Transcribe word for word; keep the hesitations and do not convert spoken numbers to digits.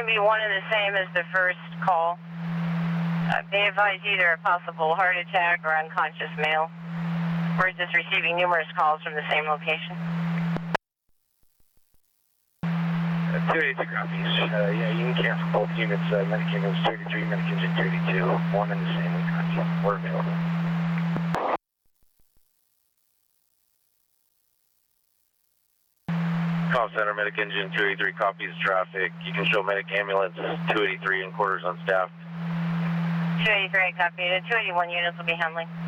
going to be one and the same as the first call. Uh, they advise either a possible heart attack or unconscious male. We're just receiving numerous calls from the same location. Uh, two eighty-two copies. Uh, yeah, you can cancel both units. Uh, medic ambulance two eighty-three, medic engine two eighty-two. One and the same. We're available. Call center, medic engine two eighty-three copies traffic. You can show medic ambulance two eighty-three and quarters on staff. two eighty-three, copy. The two eighty-one units will be handling.